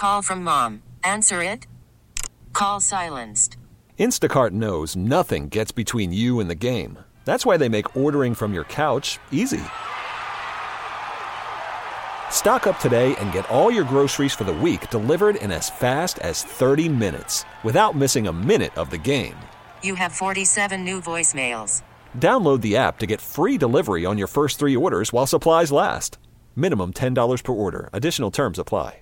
call from mom. Answer it. Call silenced. Instacart knows nothing gets between you and the game. That's why they make ordering from your couch easy. Stock up today and get all your groceries for the week delivered in as fast as 30 minutes without missing a minute of the game. You have 47 new voicemails. Download the app to get free delivery on your first 3 orders while supplies last. Minimum $10 per order. Additional terms apply.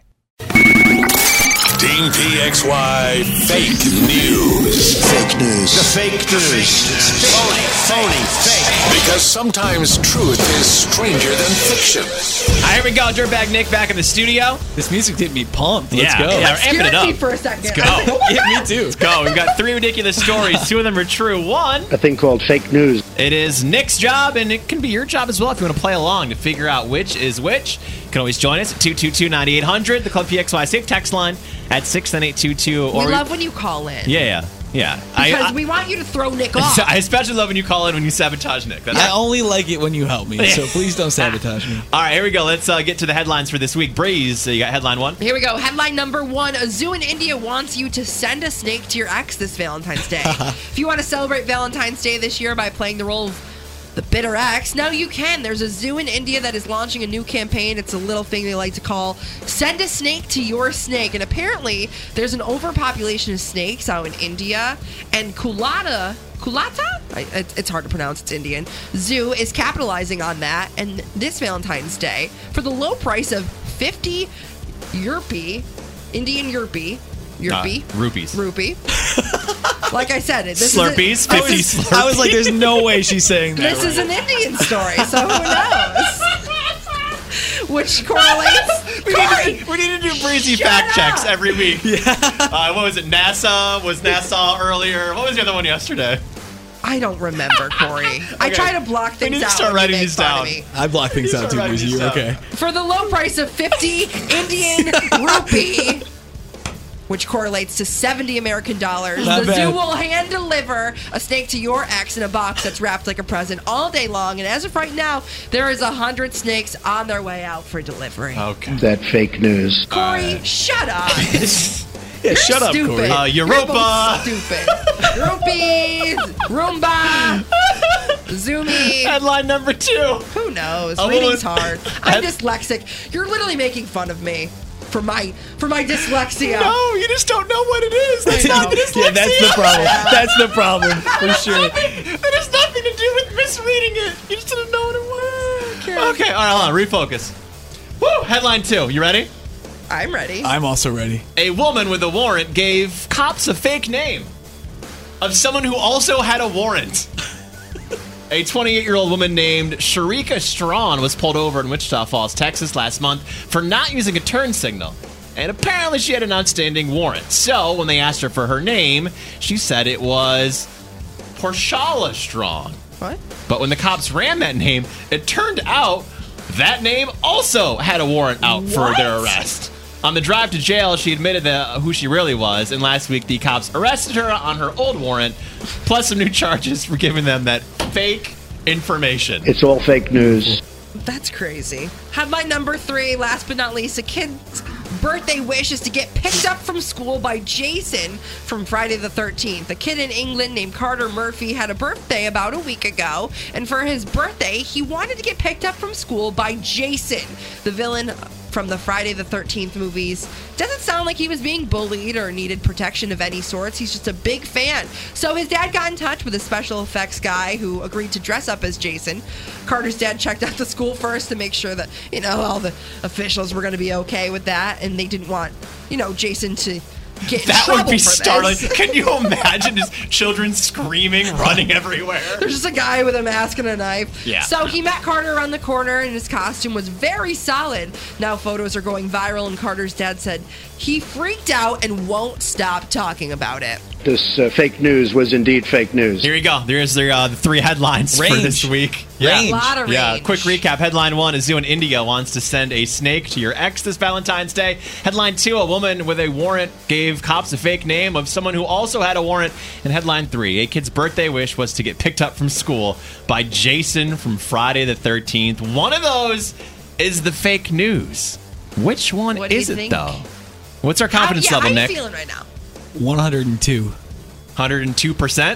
Team PXY fake news. Fake news. The fake news. Phony, fake. Because sometimes truth is stranger than fiction. All right, here we go. Dirtbag Nick back in the studio. This music did me pumped. Let's Yeah, go. yeah, we're amping it up. Me for a second. Let's go. Yeah, me too. Let's go. We've got 3 ridiculous stories. 2 of them are true. 1, A thing called fake news. it is Nick's job, and it can be your job as well if you want to play along to figure out which is which. You can always join us at 222-9800, the Club PXY safe text line at 69822. We love when you call in. Yeah. Because we want you to throw Nick off. I especially love when you call in when you sabotage Nick. I only like it when you help me, so please don't sabotage me. All right, here we go. Let's get to the headlines for this week. Breeze, you got headline 1? Here we go. Headline number 1. A zoo in India wants you to send a snake to your ex this Valentine's Day. If you want to celebrate Valentine's Day this year by playing the role of the bitter ex, now you can. There's a zoo in India that is launching a new campaign. It's a little thing they like to call Send a Snake to Your Snake. And apparently, there's an overpopulation of snakes out in India. And Kulata? It's hard to pronounce, it's Indian. Zoo is capitalizing on that. And this Valentine's Day, for the low price of 50 Indian Rupees. Rupee. Like I said, this Slurpees, 50 Slurpees. I was like, there's no way she's saying that. This is an Indian story, so who knows? Which correlates. We need to do breezy fact checks every week. Yeah. What was it? NASA? Was NASA earlier? What was the other one yesterday? I don't remember, Corey. I try to block things out. We need to start when you writing make these fun down. of me. I block things out too, Breezy. You're okay. For the low price of 50 Indian rupee, which correlates to $70 American. Not The bad. zoo will hand deliver a snake to your ex in a box that's wrapped like a present all day long. And as of right now, there is 100 snakes on their way out for delivery. Okay. That fake news. Corey, shut up. Yeah, shut up, Stupid. Corey. Europa. You're both stupid. Rupees, Roomba, Zoomy. Headline number 2. Who knows? A Reading's woman- hard. I'm dyslexic. You're literally making fun of me for my dyslexia. No, you just don't know what it is. That's not dyslexia. Yeah, that's the problem. That's the problem, for sure. That has nothing to do with misreading it. You just didn't know what it was. Okay, all right, hold on. Refocus. Woo! Headline 2. You ready? I'm ready. I'm also ready. A woman with a warrant gave cops a fake name of someone who also had a warrant. A 28-year-old woman named Sharika Strawn was pulled over in Wichita Falls, Texas last month for not using a turn signal. And apparently she had an outstanding warrant. So when they asked her for her name, she said it was Porshala Strawn. What? But when the cops ran that name, it turned out that name also had a warrant out for their arrest. On the drive to jail, she admitted who she really was, and last week the cops arrested her on her old warrant, plus some new charges for giving them that fake information. It's all fake news. That's crazy. Headline number 3, last but not least, a kid's birthday wish is to get picked up from school by Jason from Friday the 13th. A kid in England named Carter Murphy had a birthday about a week ago, and for his birthday, he wanted to get picked up from school by Jason, the villain from the Friday the 13th movies. Doesn't sound like he was being bullied or needed protection of any sorts. He's just a big fan. So his dad got in touch with a special effects guy who agreed to dress up as Jason. Carter's dad checked out the school first to make sure that, all the officials were going to be okay with that, and they didn't want, Jason to get in That trouble would be for startling. this. Can you imagine just children screaming, running everywhere? There's just a guy with a mask and a knife. Yeah. So he met Carter around the corner, and his costume was very solid. Now photos are going viral, and Carter's dad said he freaked out and won't stop talking about it. This fake news was indeed fake news. Here you go. There's the 3 headlines for this week. Range. A lot of Yeah, range. quick recap. Headline 1, a zoo in India wants to send a snake to your ex this Valentine's Day. Headline 2, a woman with a warrant gave cops a fake name of someone who also had a warrant. And headline 3, a kid's birthday wish was to get picked up from school by Jason from Friday the 13th. One of those is the fake news. Which one What do you is it, think? though? What's our confidence level, How Nick? you feeling right now? 102. 102%?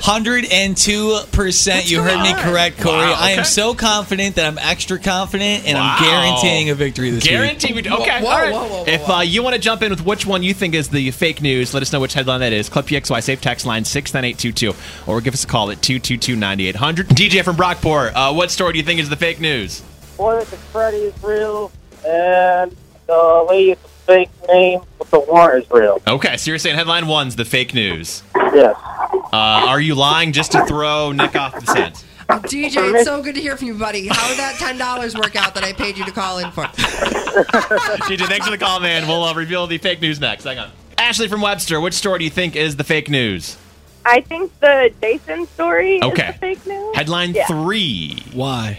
102%. You heard me correct, Corey. Wow, I am okay. so confident that I'm extra confident, and I'm Wow. guaranteeing a victory this week. Guaranteed. Okay. Whoa, all right. whoa, whoa, If whoa. you want to jump in with which one you think is the fake news, let us know which headline that is. Clip PXY Safe Text line 69822, or give us a call at 222-9800. DJ from Brockport, what story do you think is the fake news? One of the Freddy is real, and the lady with the fake name with the warrant is real. Okay, so you're saying headline one's the fake news. Yes. Are you lying just to throw Nick off the scent? DJ, it's so good to hear from you, buddy. How did that $10 work out that I paid you to call in for? DJ, thanks for the call, man. We'll reveal the fake news next. Hang on. Ashley from Webster, which story do you think is the fake news? I think the Jason story Okay. is the fake news. Headline Yeah. 3. Why?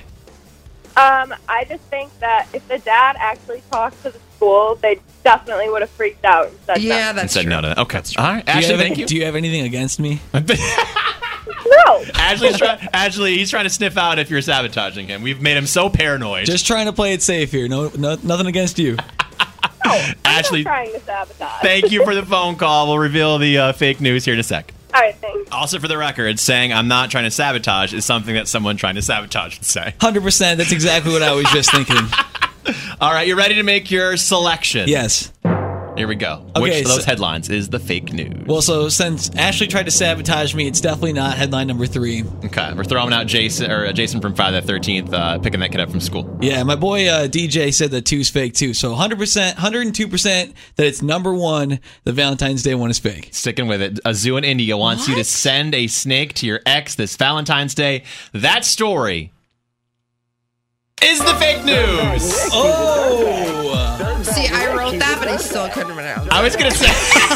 I just think that if the dad actually talked to the school, they definitely would have freaked out and said Yeah, And that's said true. no to that. Okay. All right. Do you Ashley, have- thank you. Do you have anything against me? no. Ashley, he's trying to sniff out if you're sabotaging him. We've made him so paranoid. Just trying to play it safe here. No, nothing against you. Ashley, I'm trying to sabotage. thank you for the phone call. We'll reveal the fake news here in a sec. All right, thanks. Also, for the record, saying I'm not trying to sabotage is something that someone trying to sabotage would say. 100%. That's exactly what I was just thinking. All right, you ready to make your selection? Yes. Here we go. Okay, Which of those so- headlines is the fake news? Well, so since Ashley tried to sabotage me, it's definitely not headline number 3. Okay, we're throwing out Jason from Friday the 13th, picking that kid up from school. Yeah, my boy DJ said that 2's fake too. So 100%, 102% that it's number 1. The Valentine's Day one is fake. Sticking with it, a zoo in India wants you to send a snake to your ex this Valentine's Day. That story is the fake news. Oh! See, I wrote that, but I still couldn't pronounce it. I was going to say.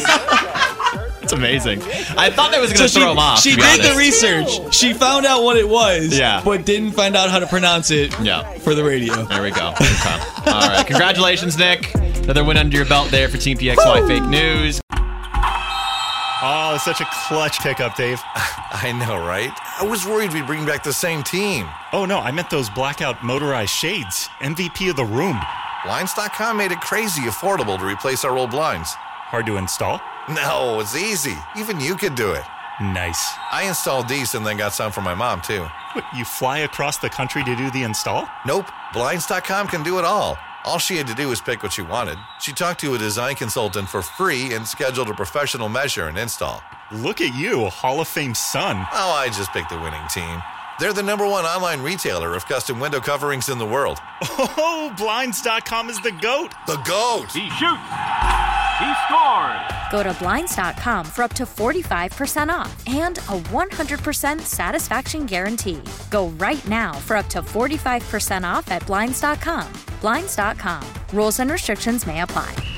It's amazing. I thought that was going to throw him off. She to be did the honest. research. She found out what it was, Yeah. but didn't find out how to pronounce it Yeah. for the radio. There we go. Okay. All right. Congratulations, Nick. Another win under your belt there for Team PXY Fake News. Oh, such a clutch pickup, Dave. I know, right? I was worried we'd bring back the same team. Oh, no, I meant those blackout motorized shades. MVP of the room. Blinds.com made it crazy affordable to replace our old blinds. Hard to install? No, it's easy. Even you could do it. Nice. I installed these and then got some for my mom, too. What, you fly across the country to do the install? Nope. Blinds.com can do it all. All she had to do was pick what she wanted. She talked to a design consultant for free and scheduled a professional measure and install. Look at you, a Hall of Fame son. Oh, I just picked the winning team. They're the #1 online retailer of custom window coverings in the world. Oh, Blinds.com is the GOAT. The GOAT! He shoots. He scores. Go to Blinds.com for up to 45% off and a 100% satisfaction guarantee. Go right now for up to 45% off at Blinds.com. Blinds.com. Rules and restrictions may apply.